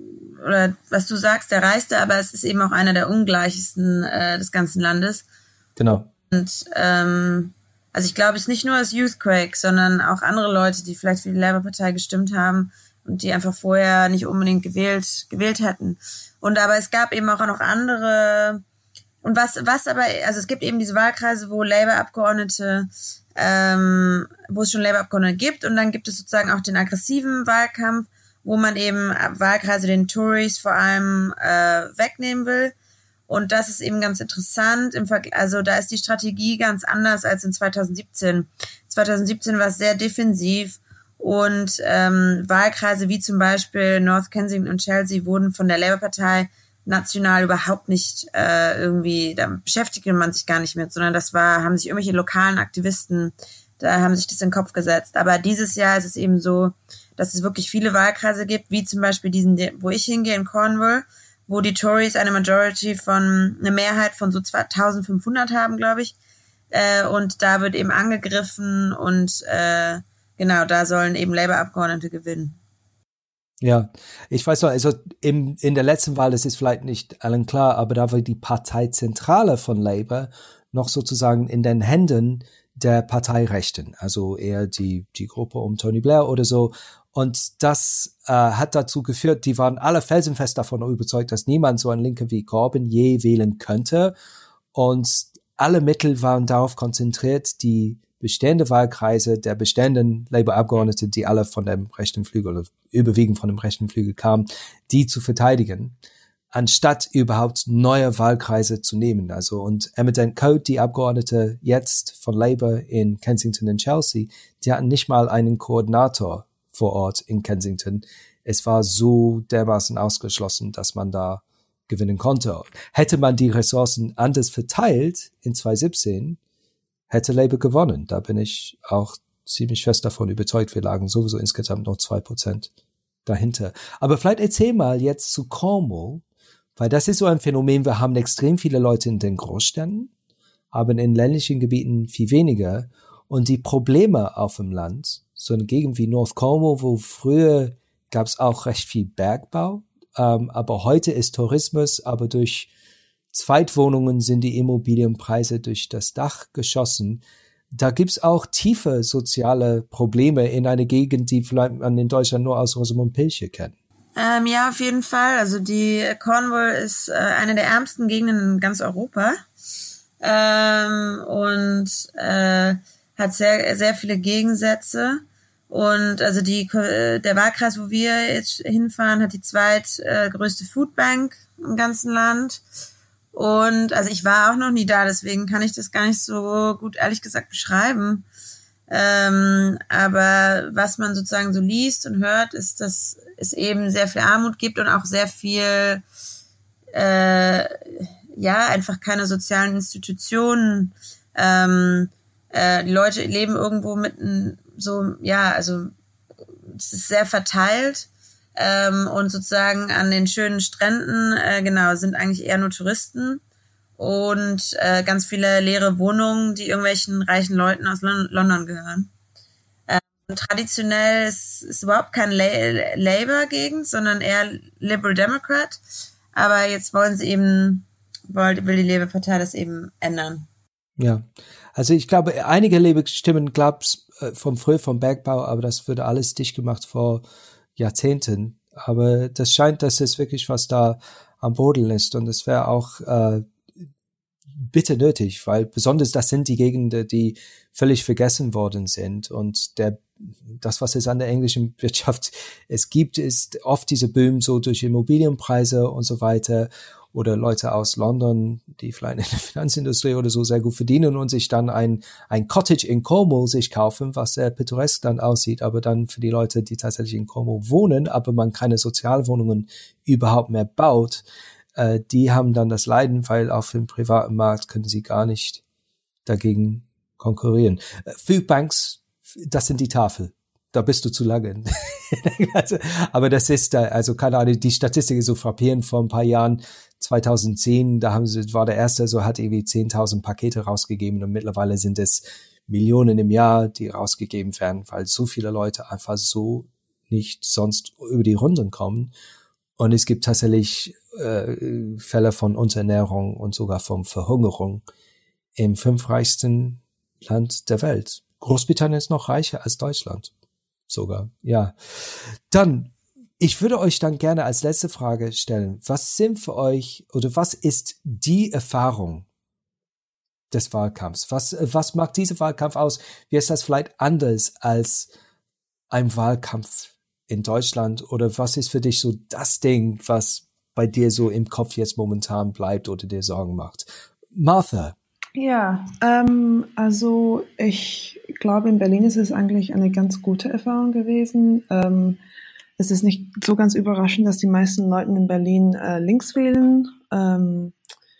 oder was du sagst, der reichste, aber es ist eben auch einer der ungleichsten äh, des ganzen Landes. Genau. Und ähm, also ich glaube, es ist nicht nur das Youthquake, sondern auch andere Leute, die vielleicht für die Labour-Partei gestimmt haben und die einfach vorher nicht unbedingt gewählt gewählt hätten. Und aber es gab eben auch noch andere, und was was aber, also es gibt eben diese Wahlkreise, wo Labour-Abgeordnete, ähm, wo es schon Labour-Abgeordnete gibt, und dann gibt es sozusagen auch den aggressiven Wahlkampf, wo man eben Wahlkreise den Tories vor allem äh, wegnehmen will. Und das ist eben ganz interessant. Im Vergleich, also da ist die Strategie ganz anders als in zweitausendsiebzehn. zweitausendsiebzehn war es sehr defensiv. Und ähm, Wahlkreise wie zum Beispiel North Kensington und Chelsea wurden von der Labour-Partei national überhaupt nicht äh, irgendwie, da beschäftigte man sich gar nicht mit, sondern das war, haben sich irgendwelche lokalen Aktivisten, da haben sich das in den Kopf gesetzt. Aber dieses Jahr ist es eben so, dass es wirklich viele Wahlkreise gibt, wie zum Beispiel diesen, wo ich hingehe, in Cornwall, wo die Tories eine Majority von, eine Mehrheit von so zweitausendfünfhundert haben, glaube ich. Äh, und da wird eben angegriffen und äh, genau, da sollen eben Labour-Abgeordnete gewinnen. Ja, ich weiß noch, also im, in der letzten Wahl, das ist vielleicht nicht allen klar, aber da war die Parteizentrale von Labour noch sozusagen in den Händen der Parteirechten, also eher die, die Gruppe um Tony Blair oder so. Und das äh, hat dazu geführt, die waren alle felsenfest davon überzeugt, dass niemand so ein Linker wie Corbyn je wählen könnte. Und alle Mittel waren darauf konzentriert, die bestehende Wahlkreise der bestehenden Labour-Abgeordneten, die alle von dem rechten Flügel oder überwiegend von dem rechten Flügel kamen, die zu verteidigen, anstatt überhaupt neue Wahlkreise zu nehmen. Also, und Emma Dent-Cote, die Abgeordnete jetzt von Labour in Kensington und Chelsea, die hatten nicht mal einen Koordinator vor Ort in Kensington. Es war so dermaßen ausgeschlossen, dass man da gewinnen konnte. Hätte man die Ressourcen anders verteilt in zwanzig siebzehn, hätte Labour gewonnen. Da bin ich auch ziemlich fest davon überzeugt. Wir lagen sowieso insgesamt noch zwei Prozent dahinter. Aber vielleicht erzähl mal jetzt zu Cornwall, weil das ist so ein Phänomen, wir haben extrem viele Leute in den Großstädten, aber in ländlichen Gebieten viel weniger. Und die Probleme auf dem Land, so eine Gegend wie North Cornwall, wo früher gab es auch recht viel Bergbau, ähm, aber heute ist Tourismus, aber durch Zweitwohnungen sind die Immobilienpreise durch das Dach geschossen. Da gibt's auch tiefe soziale Probleme in einer Gegend, die vielleicht man in Deutschland nur aus Rosamund Pilcher kennt. Ähm, ja, auf jeden Fall. Also die Cornwall ist äh, eine der ärmsten Gegenden in ganz Europa ähm, und äh, hat sehr sehr viele Gegensätze. Und also die der Wahlkreis, wo wir jetzt hinfahren, hat die zweitgrößte äh, Foodbank im ganzen Land. Und also ich war auch noch nie da, deswegen kann ich das gar nicht so gut, ehrlich gesagt, beschreiben. Ähm, aber was man sozusagen so liest und hört, ist, dass es eben sehr viel Armut gibt und auch sehr viel, äh, ja, einfach keine sozialen Institutionen. Ähm, äh, die Leute leben irgendwo mitten so, ja, also es ist sehr verteilt. Ähm, und sozusagen an den schönen Stränden, äh, genau, sind eigentlich eher nur Touristen und äh, ganz viele leere Wohnungen, die irgendwelchen reichen Leuten aus Lon- London gehören. Ähm, traditionell ist es überhaupt keine La- Labour-Gegend, sondern eher Liberal Democrat. Aber jetzt wollen sie eben, will, will die Labour-Partei das eben ändern. Ja, also ich glaube, einige Labour-Stimmen gab's äh, vom früher vom Bergbau, aber das wurde alles dicht gemacht vor Jahrzehnten. Aber das scheint, dass es wirklich was da am Boden ist und es wäre auch äh, bitter nötig, weil besonders das sind die Gegenden, die völlig vergessen worden sind und der das, was es an der englischen Wirtschaft es gibt, ist oft diese Boom so durch Immobilienpreise und so weiter oder Leute aus London, die vielleicht in der Finanzindustrie oder so sehr gut verdienen und sich dann ein ein Cottage in Cornwall sich kaufen, was sehr pittoresk dann aussieht, aber dann für die Leute, die tatsächlich in Cornwall wohnen, aber man keine Sozialwohnungen überhaupt mehr baut, äh, die haben dann das Leiden, weil auf dem privaten Markt können sie gar nicht dagegen konkurrieren. Äh, Foodbanks, das sind die Tafel. Da bist du zu lange. Aber das ist, also keine Ahnung, die Statistik ist so frappierend. Vor ein paar Jahren, zweitausendzehn, da haben sie, war der erste, so hat irgendwie zehntausend Pakete rausgegeben und mittlerweile sind es Millionen im Jahr, die rausgegeben werden, weil so viele Leute einfach so nicht sonst über die Runden kommen. Und es gibt tatsächlich äh, Fälle von Unterernährung und sogar von Verhungerung im fünfreichsten Land der Welt. Großbritannien ist noch reicher als Deutschland. Sogar, ja. Dann, ich würde euch dann gerne als letzte Frage stellen, was sind für euch oder was ist die Erfahrung des Wahlkampfs? Was, was macht dieser Wahlkampf aus? Wie ist das vielleicht anders als ein Wahlkampf in Deutschland? Oder was ist für dich so das Ding, was bei dir so im Kopf jetzt momentan bleibt oder dir Sorgen macht? Martha. Ja, ähm, also ich glaube, in Berlin ist es eigentlich eine ganz gute Erfahrung gewesen. Ähm, es ist nicht so ganz überraschend, dass die meisten Leute in Berlin äh, links wählen. Ähm,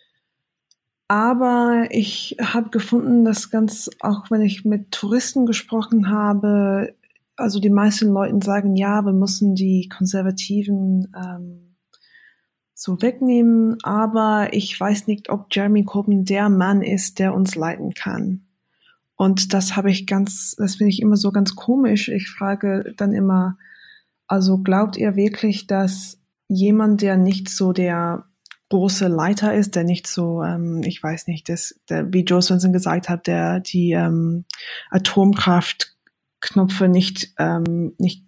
aber ich habe gefunden, dass ganz, auch wenn ich mit Touristen gesprochen habe, also die meisten Leute sagen, ja, wir müssen die Konservativen ähm, so wegnehmen, aber ich weiß nicht, ob Jeremy Corbyn der Mann ist, der uns leiten kann. Und das habe ich ganz, das finde ich immer so ganz komisch. Ich frage dann immer, also glaubt ihr wirklich, dass jemand, der nicht so der große Leiter ist, der nicht so, ähm, ich weiß nicht, das, der, wie Joe Swinson gesagt hat, der die ähm, Atomkraftknöpfe nicht ähm, nicht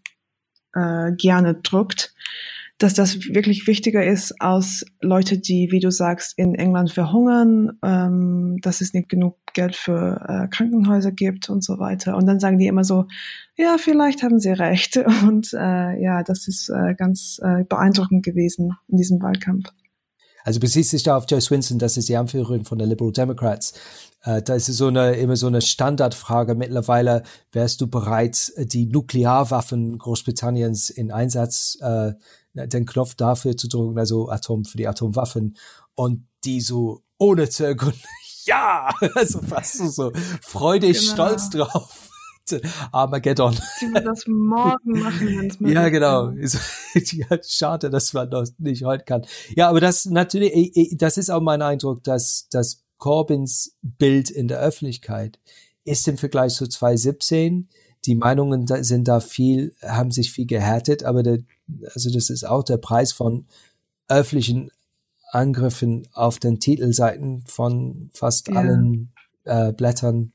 äh, gerne drückt, dass das wirklich wichtiger ist als Leute, die, wie du sagst, in England verhungern, ähm, dass es nicht genug Geld für äh, Krankenhäuser gibt und so weiter. Und dann sagen die immer so, ja, vielleicht haben sie recht. Und äh, ja, das ist äh, ganz äh, beeindruckend gewesen in diesem Wahlkampf. Also bezieht sich da auf Joe Swinson, das ist die Anführerin von der Liberal Democrats. Äh, da ist so eine, immer so eine Standardfrage mittlerweile, wärst du bereit, die Nuklearwaffen Großbritanniens in Einsatz, äh, den Knopf dafür zu drücken, also Atom für die Atomwaffen, und die so ohne Zögern, ja, also fast so, so freudig, genau, stolz drauf. Armageddon. Die will das morgen machen, wenn es möglich ist. Ja, genau. Ja, schade, dass man das nicht heute kann. Ja, aber das natürlich, das ist auch mein Eindruck, dass, dass Corbyns Bild in der Öffentlichkeit ist im Vergleich zu zwanzig siebzehn. Die Meinungen sind da viel, haben sich viel gehärtet, aber der, also das ist auch der Preis von öffentlichen Angriffen auf den Titelseiten von fast ja. allen äh, Blättern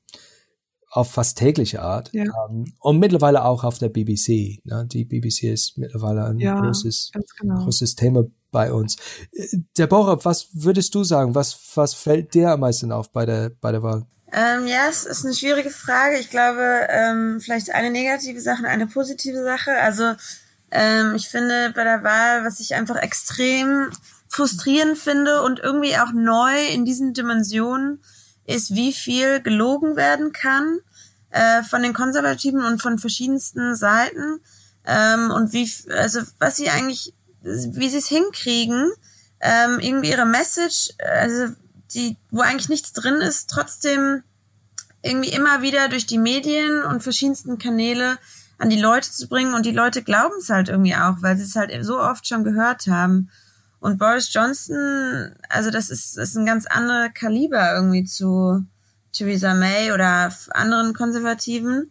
auf fast tägliche Art. Ja. Um, und mittlerweile auch auf der B B C. Ne? Die B B C ist mittlerweile ein ja, großes, genau. großes Thema bei uns. Deborah, was würdest du sagen? Was, was fällt dir am meisten auf bei der, bei der Wahl? Ähm, ja, es ist eine schwierige Frage. Ich glaube, ähm, vielleicht eine negative Sache und eine positive Sache. Also ähm, ich finde bei der Wahl, was ich einfach extrem frustrierend finde und irgendwie auch neu in diesen Dimensionen, ist, wie viel gelogen werden kann äh, von den Konservativen und von verschiedensten Seiten ähm, und wie, also was sie eigentlich, wie sie es hinkriegen, ähm, irgendwie ihre Message, also die, wo eigentlich nichts drin ist, trotzdem irgendwie immer wieder durch die Medien und verschiedensten Kanäle an die Leute zu bringen, und die Leute glauben es halt irgendwie auch, weil sie es halt so oft schon gehört haben. Und Boris Johnson, also das ist, das ist ein ganz anderer Kaliber irgendwie zu Theresa May oder anderen Konservativen.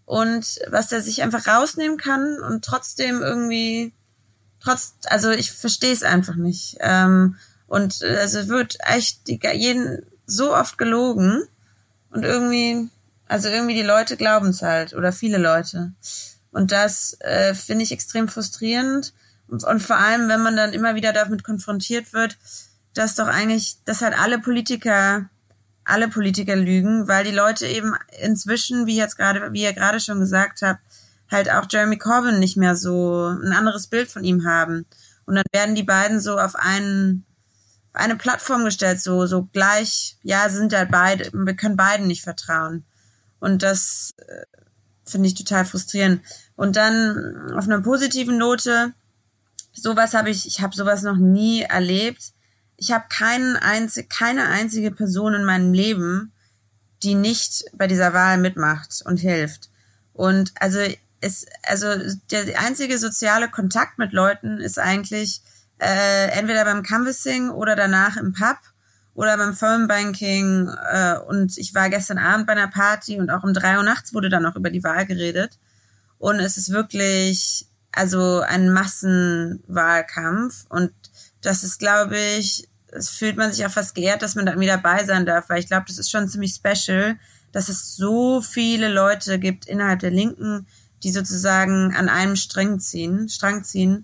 Und was der sich einfach rausnehmen kann und trotzdem irgendwie, trotz, also ich verstehe es einfach nicht. Ähm, und also wird echt die, jeden so oft gelogen und irgendwie, also irgendwie die Leute glauben es halt, oder viele Leute. Und das äh, finde ich extrem frustrierend. Und, und vor allem, wenn man dann immer wieder damit konfrontiert wird, dass doch eigentlich, dass halt alle Politiker, alle Politiker lügen, weil die Leute eben inzwischen, wie jetzt gerade, wie ihr gerade schon gesagt habt, halt auch Jeremy Corbyn nicht mehr so ein anderes Bild von ihm haben. Und dann werden die beiden so auf einen, auf eine Plattform gestellt, so, so gleich, ja, sind halt beide, wir können beiden nicht vertrauen. Und das äh, finde ich total frustrierend. Und dann auf einer positiven Note, sowas habe ich, ich habe sowas noch nie erlebt. Ich habe keinen einzig, keine einzige Person in meinem Leben, die nicht bei dieser Wahl mitmacht und hilft. Und also es, also der einzige soziale Kontakt mit Leuten ist eigentlich äh, entweder beim Canvassing oder danach im Pub oder beim Phone-Banking. Äh, und ich war gestern Abend bei einer Party und auch um drei Uhr nachts wurde dann noch über die Wahl geredet. Und es ist wirklich also ein Massenwahlkampf, und das ist, glaube ich, es fühlt man sich auch fast geehrt, dass man da wieder dabei sein darf, weil ich glaube, das ist schon ziemlich special, dass es so viele Leute gibt innerhalb der Linken, die sozusagen an einem Strang ziehen, Strang ziehen,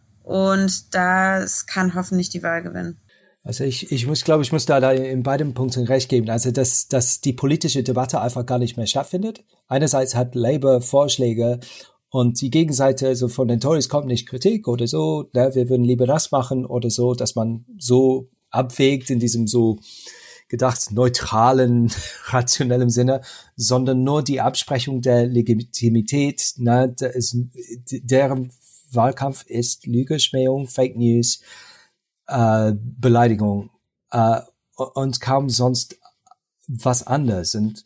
und das kann hoffentlich die Wahl gewinnen. Also ich, ich muss, glaube ich, muss da, da in beiden Punkten recht geben. Also, dass, dass die politische Debatte einfach gar nicht mehr stattfindet. Einerseits hat Labour Vorschläge, und die Gegenseite, also von den Tories kommt nicht Kritik oder so, ne, wir würden lieber das machen oder so, dass man so abwägt in diesem so gedacht neutralen, rationellen Sinne, sondern nur die Absprechung der Legitimität, ne, der ist, deren Wahlkampf ist Lüge, Schmähung, Fake News, äh, Beleidigung äh, und kaum sonst was anderes. Und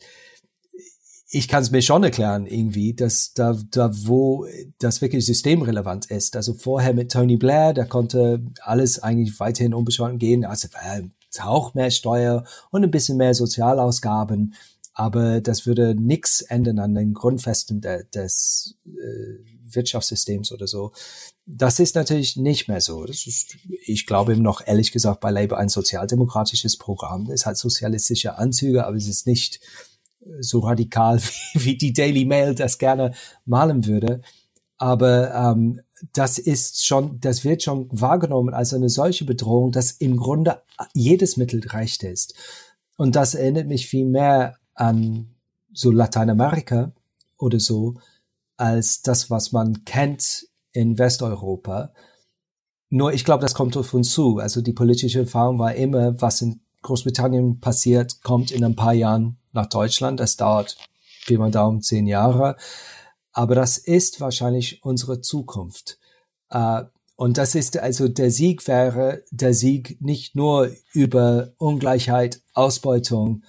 ich kann es mir schon erklären irgendwie, dass da, da wo das wirklich systemrelevant ist. Also vorher mit Tony Blair, da konnte alles eigentlich weiterhin unbescholten gehen. Also äh, auch mehr Steuer und ein bisschen mehr Sozialausgaben. aber das würde nichts ändern an den Grundfesten de, des äh, Wirtschaftssystems oder so. Das ist natürlich nicht mehr so. Das ist, ich glaube eben noch, ehrlich gesagt, bei Labour ein sozialdemokratisches Programm. Es hat sozialistische Anzüge, aber es ist nicht so radikal, wie, wie die Daily Mail das gerne malen würde. Aber ähm, das ist schon, das wird schon wahrgenommen als eine solche Bedrohung, dass im Grunde jedes Mittel recht ist. Und das erinnert mich viel mehr an so Lateinamerika oder so, als das, was man kennt in Westeuropa. Nur ich glaube, das kommt auf uns zu. Also die politische Erfahrung war immer, was in Großbritannien passiert, kommt in ein paar Jahren nach Deutschland. Das dauert, wie man Daumen, zehn Jahre. Aber das ist wahrscheinlich unsere Zukunft. Uh, und das ist also, der Sieg wäre der Sieg nicht nur über Ungleichheit, Ausbeutung,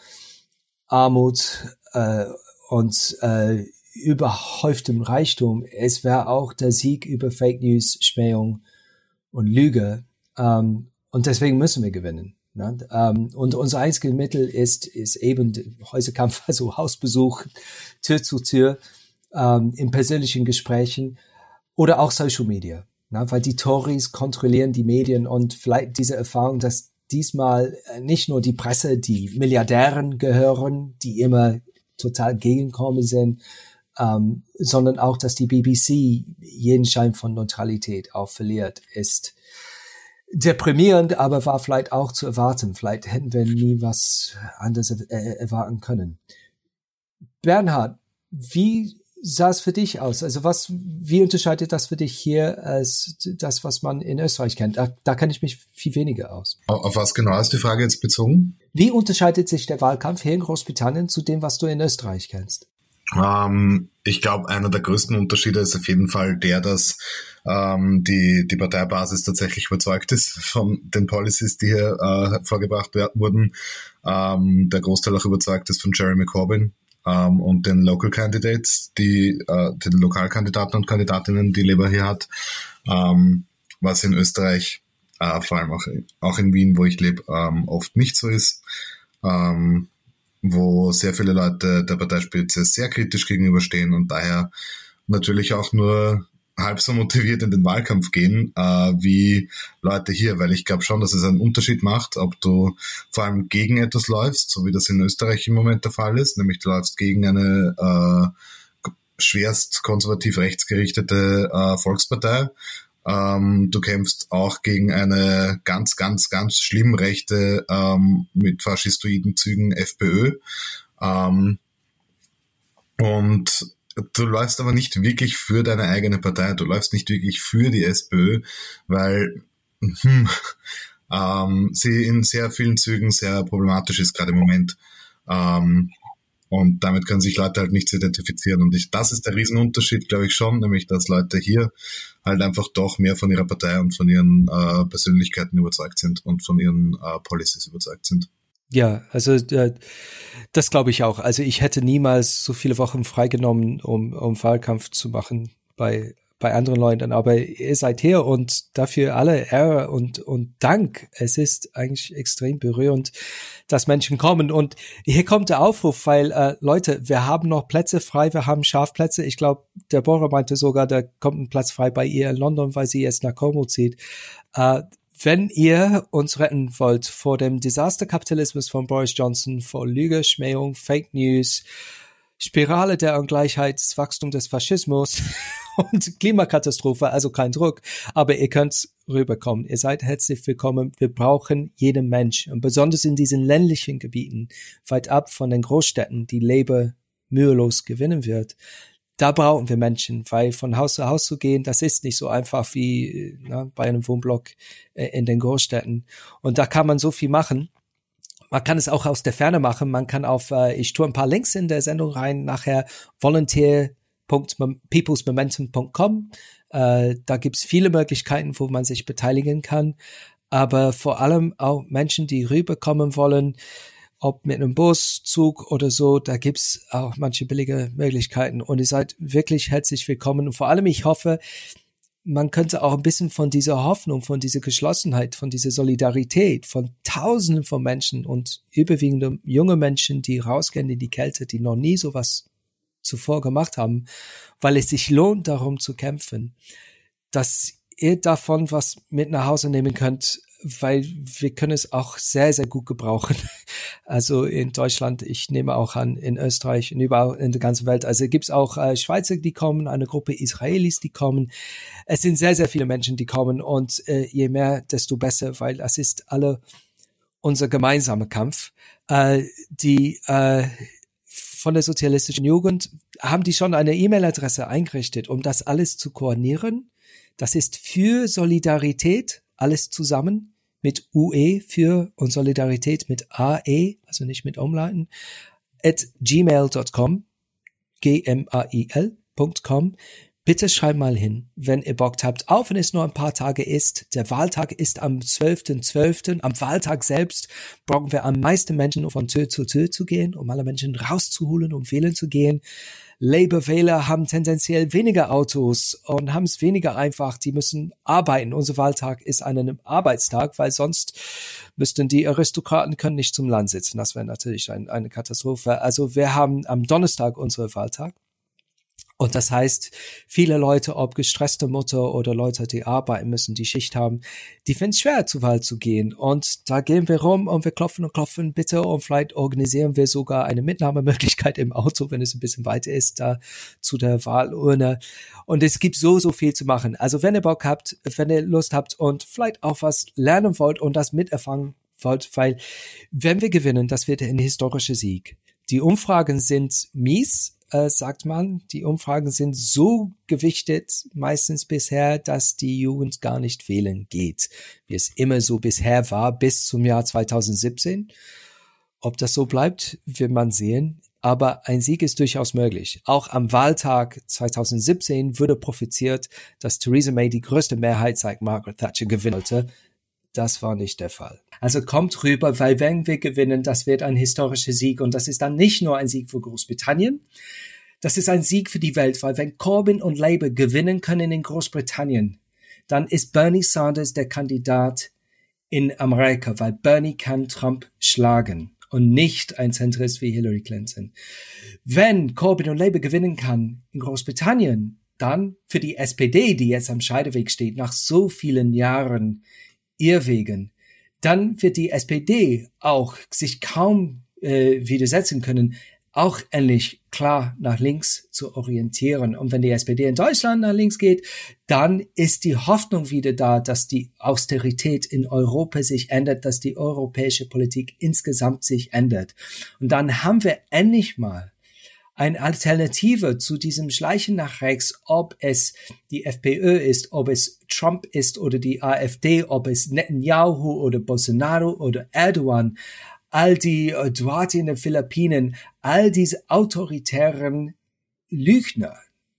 Armut äh, und äh, überhäuftem Reichtum. Es wäre auch der Sieg über Fake News, Schmähung und Lüge. Um, und deswegen müssen wir gewinnen. Ne? Um, und unser einziges Mittel ist, ist eben Häuserkampf, also Hausbesuch, Tür zu Tür, um, in persönlichen Gesprächen oder auch Social Media. Na, weil die Tories kontrollieren die Medien und vielleicht diese Erfahrung, dass diesmal nicht nur die Presse, die Milliardären gehören, die immer total gegenkommen sind, ähm, sondern auch, dass die B B C jeden Schein von Neutralität auch verliert, ist deprimierend, aber war vielleicht auch zu erwarten. Vielleicht hätten wir nie was anderes er- erwarten können. Bernhard, wie sah es für dich aus? Also was, wie unterscheidet das für dich hier als das, was man in Österreich kennt? Da, da kenne ich mich viel weniger aus. Auf was genau ist die Frage jetzt bezogen? Wie unterscheidet sich der Wahlkampf hier in Großbritannien zu dem, was du in Österreich kennst? Ähm, ich glaube, einer der größten Unterschiede ist auf jeden Fall der, dass ähm, die, die Parteibasis tatsächlich überzeugt ist von den Policies, die hier äh, vorgebracht wurden. Ähm, der Großteil auch überzeugt ist von Jeremy Corbyn. Um, und den Local Candidates, die, uh, den Lokalkandidaten und Kandidatinnen, die Labour hier hat, um, was in Österreich, uh, vor allem auch, auch in Wien, wo ich lebe, um, oft nicht so ist, um, wo sehr viele Leute der Parteispitze sehr kritisch gegenüberstehen und daher natürlich auch nur halb so motiviert in den Wahlkampf gehen, äh, wie Leute hier, weil ich glaube schon, dass es einen Unterschied macht, ob du vor allem gegen etwas läufst, so wie das in Österreich im Moment der Fall ist, nämlich du läufst gegen eine äh, schwerst konservativ rechtsgerichtete äh, Volkspartei. Ähm, du kämpfst auch gegen eine ganz, ganz, ganz schlimm rechte ähm, mit faschistoiden Zügen FPÖ. Ähm, und du läufst aber nicht wirklich für deine eigene Partei, du läufst nicht wirklich für die SPÖ, weil hm, ähm, sie in sehr vielen Zügen sehr problematisch ist, gerade im Moment. Ähm, und damit können sich Leute halt nicht identifizieren. Und ich, das ist der Riesenunterschied, glaube ich schon, nämlich dass Leute hier halt einfach doch mehr von ihrer Partei und von ihren äh, Persönlichkeiten überzeugt sind und von ihren äh, Policies überzeugt sind. Ja, also äh, das glaube ich auch. Also ich hätte niemals so viele Wochen freigenommen, um, um Wahlkampf zu machen bei bei anderen Leuten. Aber ihr seid hier und dafür alle Ehre und und Dank. Es ist eigentlich extrem berührend, dass Menschen kommen. Und hier kommt der Aufruf, weil äh, Leute, wir haben noch Plätze frei, wir haben Schafplätze. Ich glaube, der Bora meinte sogar, da kommt ein Platz frei bei ihr in London, weil sie jetzt nach Como zieht. Äh, Wenn ihr uns retten wollt vor dem Desasterkapitalismus von Boris Johnson, vor Lüge, Schmähung, Fake News, Spirale der Ungleichheit, das Wachstum des Faschismus und Klimakatastrophe, also kein Druck, aber ihr könnt rüberkommen. Ihr seid herzlich willkommen. Wir brauchen jeden Mensch und besonders in diesen ländlichen Gebieten, weit ab von den Großstädten, die Labour mühelos gewinnen wird. Da brauchen wir Menschen, weil von Haus zu Haus zu gehen, das ist nicht so einfach wie na, bei einem Wohnblock äh, in den Großstädten. Und da kann man so viel machen. Man kann es auch aus der Ferne machen. Man kann auf, äh, ich tue ein paar Links in der Sendung rein, nachher volunteer punkt peoples momentum punkt com. Äh, da gibt's viele Möglichkeiten, wo man sich beteiligen kann. Aber vor allem auch Menschen, die rüberkommen wollen, ob mit einem Bus, Zug oder so, da gibt's auch manche billige Möglichkeiten und ihr seid wirklich herzlich willkommen und vor allem ich hoffe, man könnte auch ein bisschen von dieser Hoffnung, von dieser Geschlossenheit, von dieser Solidarität von Tausenden von Menschen und überwiegend junge Menschen, die rausgehen in die Kälte, die noch nie sowas zuvor gemacht haben, weil es sich lohnt, darum zu kämpfen, dass ihr davon was mit nach Hause nehmen könnt, weil wir können es auch sehr, sehr gut gebrauchen. Also in Deutschland, ich nehme auch an, in Österreich und überall in der ganzen Welt. Also gibt es auch äh, Schweizer, die kommen, eine Gruppe Israelis, die kommen. Es sind sehr, sehr viele Menschen, die kommen und äh, je mehr, desto besser, weil es ist alle unser gemeinsamer Kampf. Äh, die äh, von der sozialistischen Jugend haben die schon eine E-Mail-Adresse eingerichtet, um das alles zu koordinieren. Das ist für Solidarität, alles zusammen, mit U E für und Solidarität mit A E, also nicht mit Umlauten, at gmail dot com, G M A I L Punkt com. Bitte schreibt mal hin, wenn ihr Bock habt, auch wenn es nur ein paar Tage ist. Der Wahltag ist am zwölften zwölften Am Wahltag selbst brauchen wir am meisten Menschen, um von Tür zu Tür zu gehen, um alle Menschen rauszuholen, um wählen zu gehen. Labour-Wähler haben tendenziell weniger Autos und haben es weniger einfach. Die müssen arbeiten. Unser Wahltag ist ein Arbeitstag, weil sonst müssten die Aristokraten können nicht zum Land sitzen. Das wäre natürlich ein, eine Katastrophe. Also wir haben am Donnerstag unseren Wahltag. Und das heißt, viele Leute, ob gestresste Mutter oder Leute, die arbeiten müssen, die Schicht haben, die finden es schwer, zur Wahl zu gehen. Und da gehen wir rum und wir klopfen und klopfen, bitte. Und vielleicht organisieren wir sogar eine Mitnahmemöglichkeit im Auto, wenn es ein bisschen weiter ist, da zu der Wahlurne. Und es gibt so, so viel zu machen. Also wenn ihr Bock habt, wenn ihr Lust habt und vielleicht auch was lernen wollt und das miterfahren wollt, weil wenn wir gewinnen, das wird ein historischer Sieg. Die Umfragen sind mies, Äh, sagt man, die Umfragen sind so gewichtet, meistens bisher, dass die Jugend gar nicht wählen geht, wie es immer so bisher war, bis zum Jahr zweitausendsiebzehn. Ob das so bleibt, wird man sehen. Aber ein Sieg ist durchaus möglich. Auch am Wahltag zweitausendsiebzehn wurde propheziert, dass Theresa May die größte Mehrheit seit Margaret Thatcher gewinnen wollte. Das war nicht der Fall. Also kommt rüber, weil wenn wir gewinnen, das wird ein historischer Sieg. Und das ist dann nicht nur ein Sieg für Großbritannien, das ist ein Sieg für die Welt, weil wenn Corbyn und Labour gewinnen können in Großbritannien, dann ist Bernie Sanders der Kandidat in Amerika, weil Bernie kann Trump schlagen und nicht ein Zentrist wie Hillary Clinton. Wenn Corbyn und Labour gewinnen kann in Großbritannien, dann für die S P D, die jetzt am Scheideweg steht, nach so vielen Jahren Irrwegen, dann wird die S P D auch sich kaum äh, widersetzen können, auch endlich klar nach links zu orientieren. Und wenn die S P D in Deutschland nach links geht, dann ist die Hoffnung wieder da, dass die Austerität in Europa sich ändert, dass die europäische Politik insgesamt sich ändert. Und dann haben wir endlich mal eine Alternative zu diesem Schleichen nach rechts, ob es die FPÖ ist, ob es Trump ist oder die AfD, ob es Netanyahu oder Bolsonaro oder Erdogan, all die uh, Duarte in den Philippinen, all diese autoritären Lügner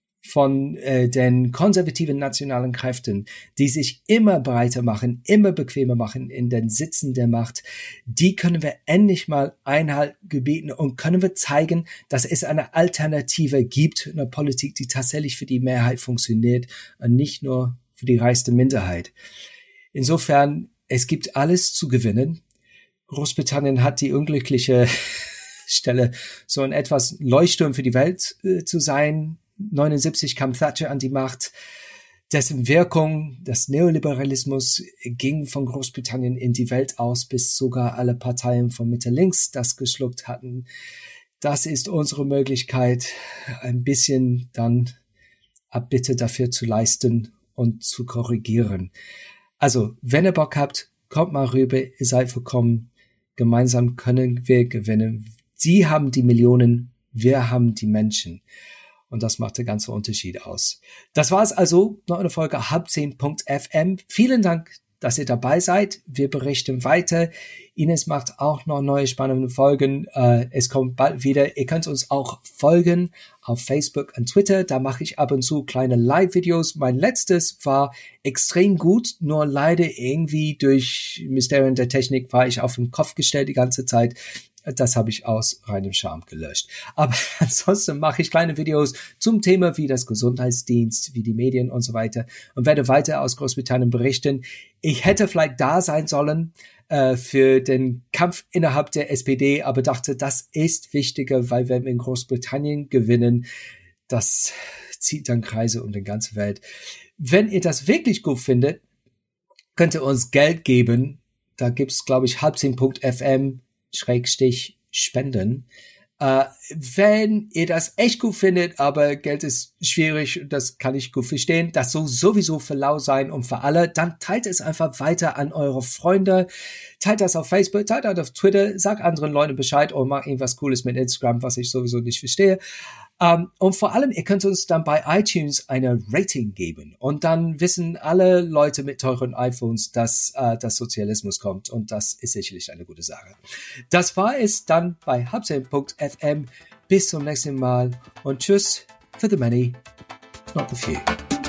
von äh, den konservativen nationalen Kräften, die sich immer breiter machen, immer bequemer machen in den Sitzen der Macht, die können wir endlich mal Einhalt gebieten und können wir zeigen, dass es eine Alternative gibt, eine Politik, die tatsächlich für die Mehrheit funktioniert und nicht nur für die reichste Minderheit. Insofern, es gibt alles zu gewinnen. Großbritannien hat die unglückliche Stelle, so ein etwas Leuchtturm für die Welt äh, zu sein. neunundsiebzig kam Thatcher an die Macht, dessen Wirkung, das Neoliberalismus, ging von Großbritannien in die Welt aus, bis sogar alle Parteien von Mitte links das geschluckt hatten. Das ist unsere Möglichkeit, ein bisschen dann Abbitte dafür zu leisten und zu korrigieren. Also, wenn ihr Bock habt, kommt mal rüber, ihr seid willkommen. Gemeinsam können wir gewinnen. Sie haben die Millionen, wir haben die Menschen. Und das macht den ganzen Unterschied aus. Das war es also, noch eine Folge halb zehn Punkt F M. Vielen Dank, dass ihr dabei seid. Wir berichten weiter. Ines macht auch noch neue spannende Folgen. Äh, es kommt bald wieder. Ihr könnt uns auch folgen auf Facebook und Twitter. Da mache ich ab und zu kleine Live-Videos. Mein letztes war extrem gut, nur leider irgendwie durch Mysterien der Technik war ich auf den Kopf gestellt die ganze Zeit. Das habe ich aus reinem Charme gelöscht. Aber ansonsten mache ich kleine Videos zum Thema wie das Gesundheitsdienst, wie die Medien und so weiter und werde weiter aus Großbritannien berichten. Ich hätte vielleicht da sein sollen äh, für den Kampf innerhalb der S P D, aber dachte, das ist wichtiger, weil wenn wir in Großbritannien gewinnen, das zieht dann Kreise um die ganze Welt. Wenn ihr das wirklich gut findet, könnt ihr uns Geld geben. Da gibt's, glaube ich, halbzehn Punkt f m Schrägstrich spenden. Äh, wenn ihr das echt gut findet, aber Geld ist schwierig, das kann ich gut verstehen, das soll sowieso für lau sein und für alle, dann teilt es einfach weiter an eure Freunde, teilt das auf Facebook, teilt das auf Twitter, sagt anderen Leuten Bescheid oder macht irgendwas Cooles mit Instagram, was ich sowieso nicht verstehe. Um, und vor allem, ihr könnt uns dann bei iTunes eine Rating geben. Und dann wissen alle Leute mit teuren iPhones, dass uh, das Sozialismus kommt. Und das ist sicherlich eine gute Sache. Das war es dann bei halbzehn Punkt f m. Bis zum nächsten Mal. Und tschüss for the many, not the few.